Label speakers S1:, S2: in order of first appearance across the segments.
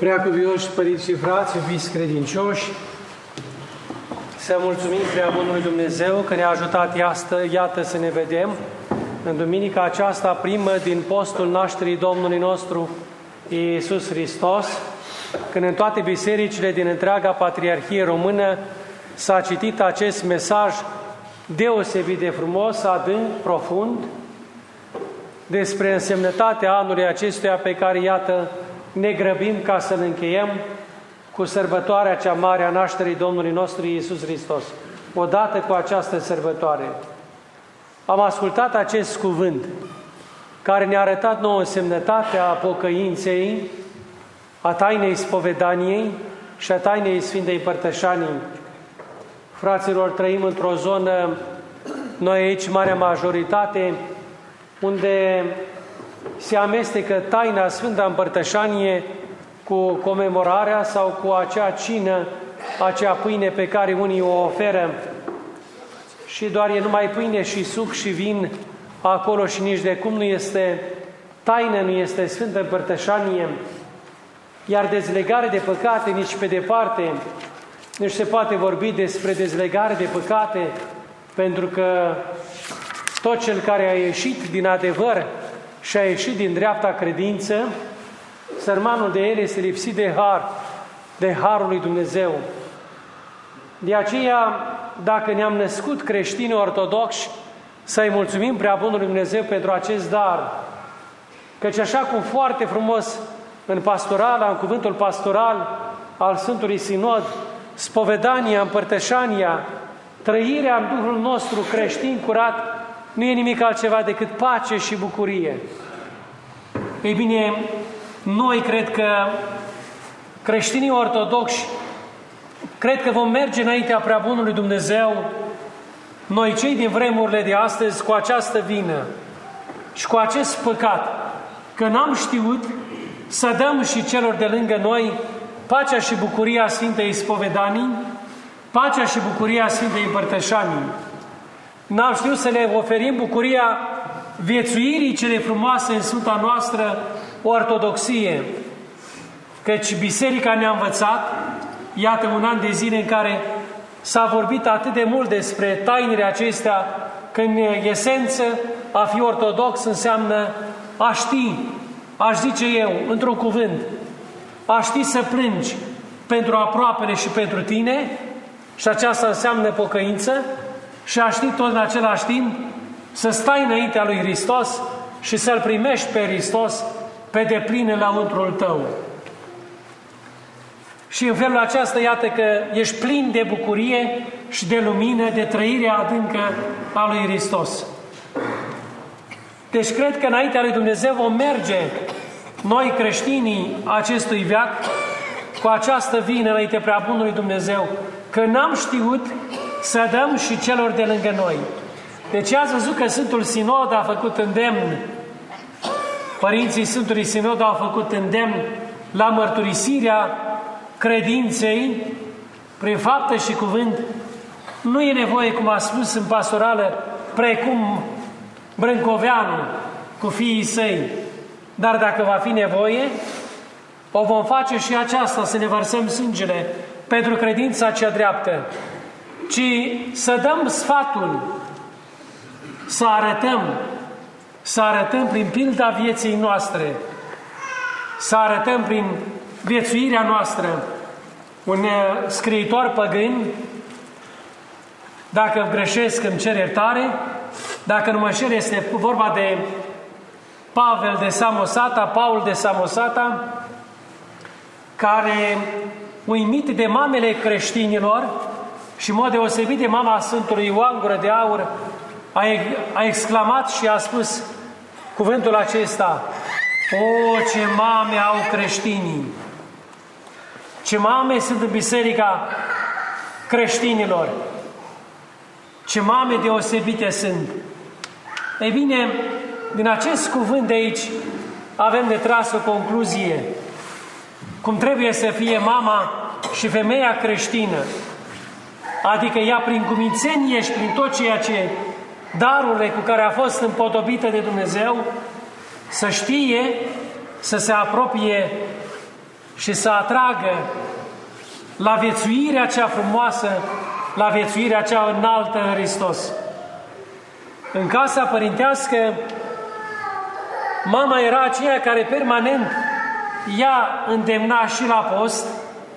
S1: Preacuvioși părinți și frați, iubiți credincioși, să mulțumim Preabunului Dumnezeu că ne-a ajutat iată să ne vedem în duminica aceasta primă din postul nașterii Domnului nostru Iisus Hristos, când în toate bisericile din întreaga Patriarhie Română s-a citit acest mesaj deosebit de frumos, adânc, profund, despre însemnătatea anului acestuia pe care, iată, ne grăbim ca să-l încheiem cu sărbătoarea cea mare a nașterii Domnului nostru Iisus Hristos. Odată cu această sărbătoare am ascultat acest cuvânt care ne-a arătat nouă însemnătatea pocăinței, a tainei spovedaniei și a tainei Sfintei Părtășanii. Fraților, trăim într-o zonă, noi aici, marea majoritate, unde se amestecă taina Sfânta Împărtășanie cu comemorarea sau cu acea cină, acea pâine pe care unii o oferă și doar e numai pâine și suc și vin acolo și nici de cum nu este taină, nu este Sfântă Împărtășanie, iar dezlegare de păcate nici pe departe, nu se poate vorbi despre dezlegare de păcate, pentru că tot cel care a ieșit din adevăr și a ieșit din dreapta credință, sărmanul de el este lipsit de har, de harul lui Dumnezeu. De aceea, dacă ne-am născut creștini ortodoxi, să-i mulțumim Preabunului Dumnezeu pentru acest dar, căci așa cum foarte frumos în pastoral, în cuvântul pastoral al Sfântului Sinod, spovedania, împărtășania, trăirea în Duhul nostru creștin curat, nu e nimic altceva decât pace și bucurie. Ei bine, noi cred că creștinii ortodoxi, cred că vom merge înaintea Preabunului Dumnezeu, noi cei din vremurile de astăzi, cu această vină și cu acest păcat, că n-am știut să dăm și celor de lângă noi pacea și bucuria Sfintei Spovedanii, pacea și bucuria Sfintei Împărtășanii. N-am știut să le oferim bucuria viețuirii cele frumoase în Sfânta noastră Ortodoxie, căci Biserica ne-a învățat, iată un an de zile în care s-a vorbit atât de mult despre tainele acestea, că în esență a fi ortodox înseamnă a ști, aș zice eu, într-un cuvânt, a ști să plângi pentru aproapele și pentru tine, și aceasta înseamnă pocăință, și a ști tot în același timp să stai înaintea lui Hristos și să-L primești pe Hristos pe deplin înăuntrul tău. Și în felul acesta, iată că ești plin de bucurie și de lumină, de trăire adâncă a lui Hristos. Deci cred că înaintea lui Dumnezeu vom merge noi creștinii acestui veac cu această vină înainte Preabunului Dumnezeu, că n-am știut să dăm și celor de lângă noi. Deci ați văzut că Sfântul Sinod a făcut îndemn, părinții Sfântului Sinod au făcut îndemn la mărturisirea credinței prin faptă și cuvânt. Nu e nevoie, cum a spus în pastorală, precum Brâncoveanu cu fiii săi, dar dacă va fi nevoie, o vom face și aceasta, să ne vărsăm sângele pentru credința cea dreaptă, ci să dăm sfatul, să arătăm prin pilda vieții noastre, să arătăm prin viețuirea noastră. Un scriitor păgân, dacă greșesc îmi cer iertare, dacă nu mă înșel, este vorba de Paul de Samosata, care, uimit de mamele creștinilor și în mod deosebit de mama Sfântului Ioan Gură de Aur, a exclamat și a spus cuvântul acesta: o, ce mame au creștinii! Ce mame sunt în biserica creștinilor! Ce mame deosebite sunt! Ei bine, din acest cuvânt de aici avem de tras o concluzie. Cum trebuie să fie mama și femeia creștină, adică ea prin cumințenie și prin tot ceea ce darurile cu care a fost împodobită de Dumnezeu, să știe să se apropie și să atragă la viețuirea cea frumoasă, la viețuirea cea înaltă în Hristos. În casa părintească, mama era aceea care permanent ea îndemna și la post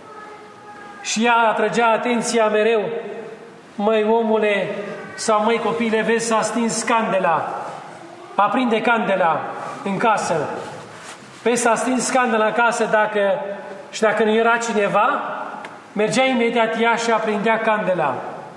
S1: și ea atrăgea atenția mereu. Măi omule, sau măi copile, vezi s-a stins candela, aprinde candela în casă. Vezi s-a stins candela în casă dacă nu era cineva, mergea imediat ea și aprindea candela.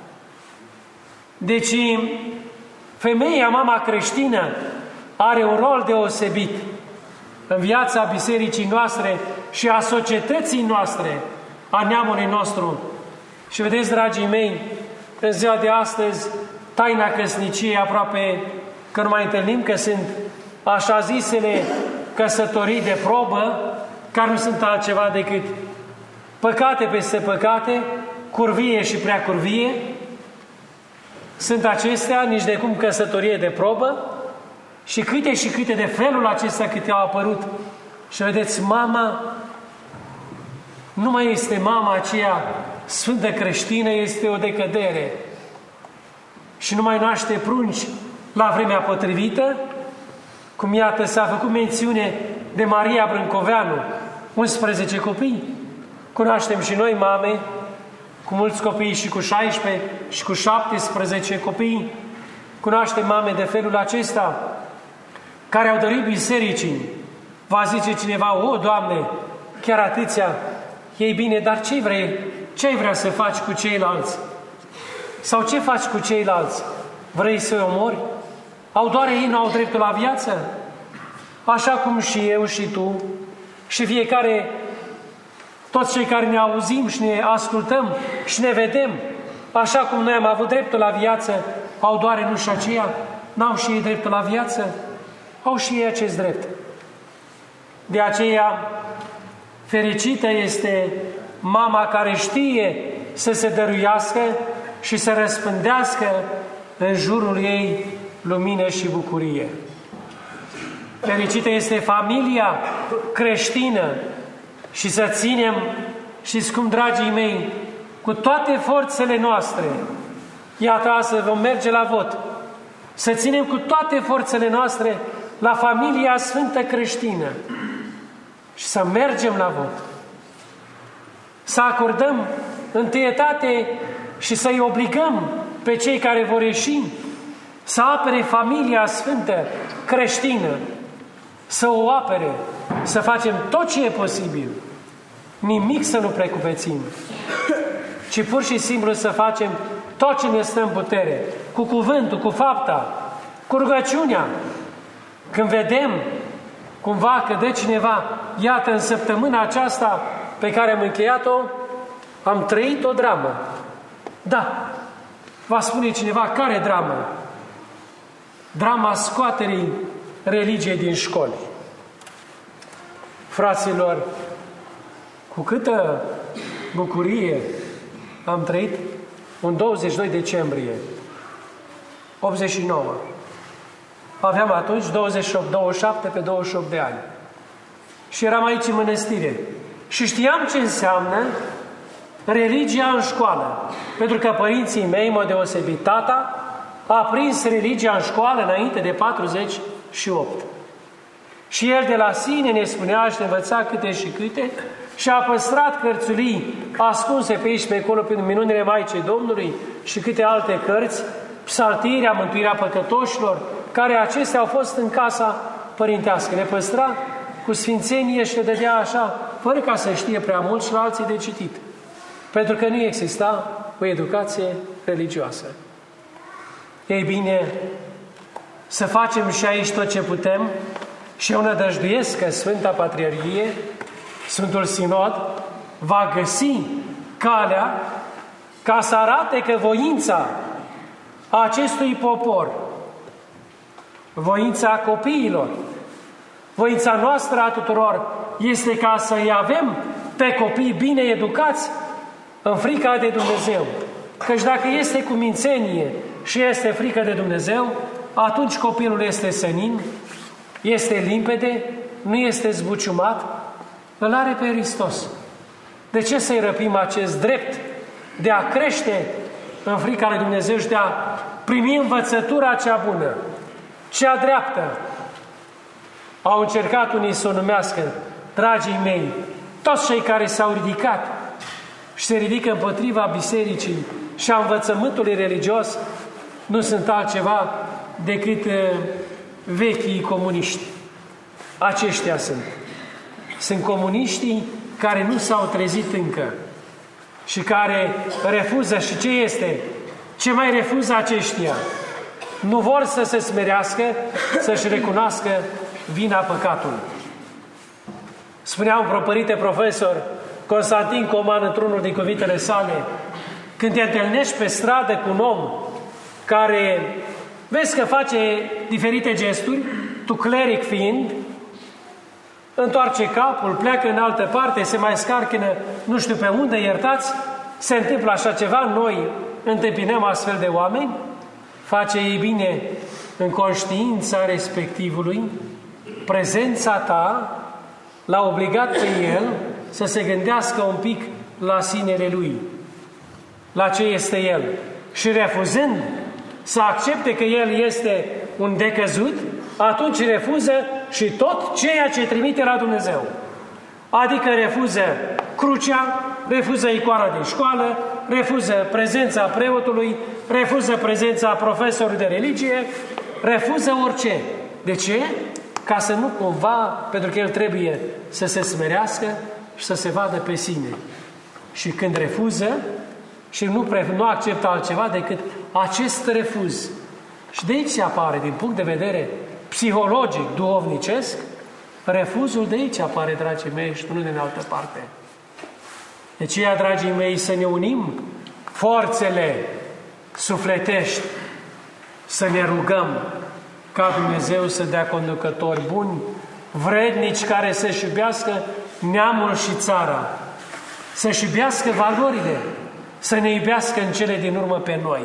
S1: Deci, femeia, mama creștină, are un rol deosebit în viața bisericii noastre și a societății noastre, a neamului nostru. Și vedeți, dragii mei, în ziua de astăzi, taina căsniciei aproape că nu mai întâlnim, că sunt așa zisele căsătorii de probă, care nu sunt altceva decât păcate peste păcate, curvie și prea curvie. Sunt acestea nici de cum căsătorie de probă și câte de felul acesta câte au apărut. Și vedeți, mama nu mai este mama aceea sfântă creștină, este o decădere. Și nu mai naște prunci la vremea potrivită, cum iată s-a făcut mențiune de Maria Brâncoveanu, 11 copii. Cunoaștem și noi mame cu mulți copii și cu 16 și cu 17 copii. Cunoaștem mame de felul acesta care au dăruit bisericii. Va zice cineva, o, Doamne, chiar atâția, ei bine, dar ce ai vrea să faci cu ceilalți? Sau ce faci cu ceilalți? Vrei să-i omori? Au doar ei, nu au dreptul la viață? Așa cum și eu și tu și fiecare, toți cei care ne auzim și ne ascultăm și ne vedem, așa cum noi am avut dreptul la viață, au doar nu și aceia? N-au și ei dreptul la viață? Au și ei acest drept. De aceea, fericită este mama care știe să se dăruiască și să răspândească în jurul ei lumină și bucurie. Fericită este familia creștină și să ținem, și cum, dragii mei, cu toate forțele noastre, iată astăzi vom merge la vot, să ținem cu toate forțele noastre la familia sfântă creștină și să mergem la vot. Să acordăm întâietate și să-i obligăm pe cei care vor ieși să apere familia sfântă creștină, să o apere, să facem tot ce e posibil. Nimic să nu precupețim, ci pur și simplu să facem tot ce ne stă în putere, cu cuvântul, cu fapta, cu rugăciunea. Când vedem cumva că dă cineva, iată, în săptămâna aceasta pe care am încheiat-o, am trăit o dramă. Da, va spune cineva, care dramă? Drama scoaterii religiei din școli. Fraților, cu câtă bucurie am trăit un 22 decembrie 89. Aveam atunci 27 pe 28 de ani. Și eram aici în mănăstire. Și știam ce înseamnă religia în școală. Pentru că părinții mei, în mod deosebit tata, a prins religia în școală înainte de 48. Și el de la sine ne spunea și ne învăța câte și câte și a păstrat cărțulii ascunse pe aici, pe acolo, prin minunile Maicii Domnului și câte alte cărți, psaltirea, mântuirea păcătoșilor, care acestea au fost în casa părintească. Le păstra cu sfințenie și le dădea așa, fără ca să știe prea mult și la alții de citit. Pentru că nu exista o educație religioasă. Ei bine, să facem și aici tot ce putem și eu nădăjduiesc că Sfânta Patriarhie, Sfântul Sinod, va găsi calea ca să arate că voința acestui popor, voința copiilor, voința noastră a tuturor este ca să-i avem pe copii bine educați în frica de Dumnezeu. Căci dacă este cu mințenie și este frică de Dumnezeu, atunci copilul este senin, este limpede, nu este zbuciumat îl are pe Hristos. De ce să-i răpim acest drept de a crește în frica lui Dumnezeu și de a primi învățătura cea bună, cea dreaptă? Au încercat unii să o numească, dragii mei, toți cei care s-au ridicat și se ridică împotriva bisericii și a învățământului religios, nu sunt altceva decât vechii comuniști. Aceștia sunt. Sunt comuniștii care nu s-au trezit încă și care refuză. Și ce este? Ce mai refuză aceștia? Nu vor să se smerească, să-și recunoască vina păcatului. Spunea un propărite profesor, Constantin Coman, într-unul din cuvintele sale, când te întâlnești pe stradă cu un om care vezi că face diferite gesturi, tu cleric fiind, întoarce capul, pleacă în altă parte, se mai scarchină nu știu pe unde, iertați, se întâmplă așa ceva, noi întâmpinăm astfel de oameni, face ei bine în conștiința respectivului, prezența ta l-a obligat pe el să se gândească un pic la sinele lui, la ce este el. Și refuzând să accepte că el este un decăzut, atunci refuză și tot ceea ce trimite la Dumnezeu. Adică refuză crucea, refuză icoana din școală, refuză prezența preotului, refuză prezența profesorului de religie, refuză orice. De ce? Ca să nu cumva, pentru că el trebuie să se smerească și să se vadă pe sine. Și când refuză și nu acceptă altceva decât acest refuz. Și de aici apare, din punct de vedere psihologic, duhovnicesc, refuzul de aici apare, dragii mei, și nu din altă parte. De aceea, dragii mei, să ne unim forțele sufletești, să ne rugăm ca Dumnezeu să dea conducători buni, vrednici, care să-și iubească neamul și țara, să-și iubească valorile, să ne iubească în cele din urmă pe noi.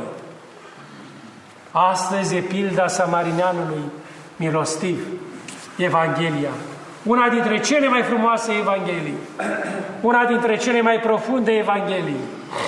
S1: Astăzi e pilda samarineanului milostiv, Evanghelia. Una dintre cele mai frumoase Evanghelii, una dintre cele mai profunde Evanghelii.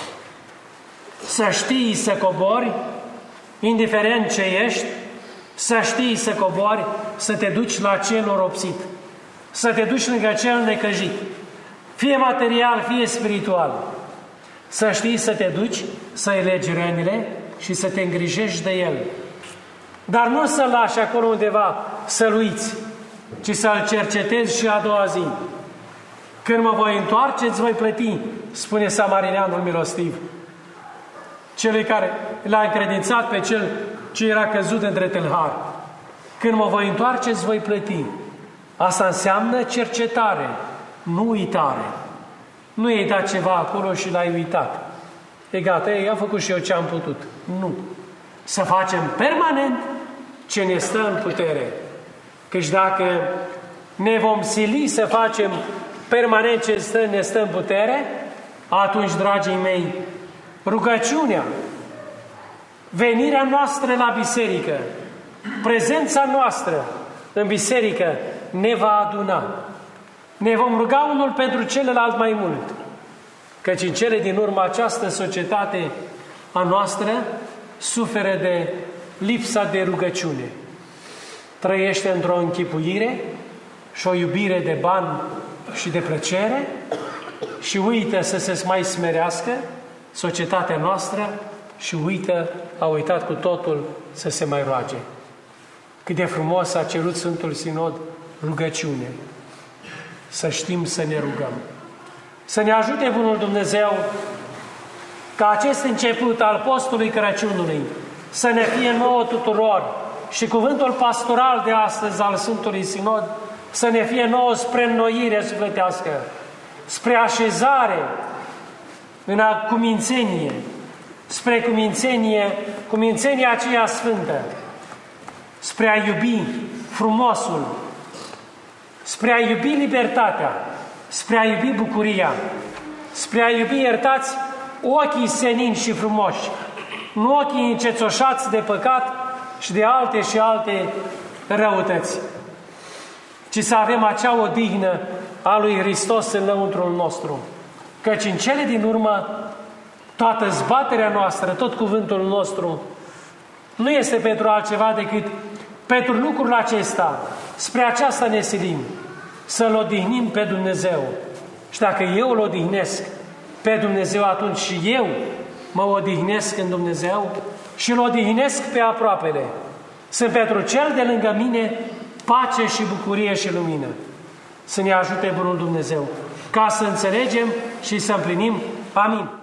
S1: Să știi să cobori, indiferent ce ești, să știi să cobori, să te duci la cel oropsit, să te duci lângă cel necăjit, fie material, fie spiritual. Să știi să te duci, să-i legi rănile și să te îngrijești de el. Dar nu să-l lași acolo undeva să-l uiți, ci să-l cercetezi și a doua zi. Când mă voi întoarce, îți voi plăti, spune samarineanul milostiv, celui care l-a încredințat pe cel ce era căzut între tâlhari. Când mă voi întoarce, îți voi plăti. Asta înseamnă cercetare, nu uitare. Nu i-ai dat ceva acolo și l-ai uitat. E gata, am făcut și eu ce am putut. Nu. Să facem permanent ce ne stă în putere. Căci dacă ne vom sili să facem permanent ce ne stă în putere, atunci, dragii mei, rugăciunea, venirea noastră la biserică, prezența noastră în biserică ne va aduna. Ne vom ruga unul pentru celălalt mai mult, căci în cele din urmă această societate a noastră suferă de lipsa de rugăciune. Trăiește într-o închipuire și o iubire de bani și de plăcere și uită să se mai smerească societatea noastră și a uitat cu totul să se mai roage. Cât de frumos a cerut Sfântul Sinod rugăciune. Să știm să ne rugăm. Să ne ajute Bunul Dumnezeu ca acest început al postului Crăciunului să ne fie nouă tuturor și cuvântul pastoral de astăzi al Sfântului Sinod să ne fie nouă spre înnoire sufletească, spre așezare în cumințenie, spre cumințenia aceea sfântă, spre a iubi frumosul, spre a iubi libertatea, spre a iubi bucuria, spre a iubi, iertați, ochii senini și frumoși, nu ochii încețoșați de păcat și de alte răutăți, ci să avem acea odihnă a lui Hristos înăuntrul nostru. Căci în cele din urmă, toată zbaterea noastră, tot cuvântul nostru, nu este pentru altceva decât pentru lucrul acesta. Spre aceasta ne silim, să-L odihnim pe Dumnezeu. Și dacă eu îl odihnesc pe Dumnezeu, atunci și eu mă odihnesc în Dumnezeu și îl odihnesc pe aproapele. Sunt pentru cel de lângă mine pace și bucurie și lumină. Să ne ajute bunul Dumnezeu ca să înțelegem și să împlinim. Amin.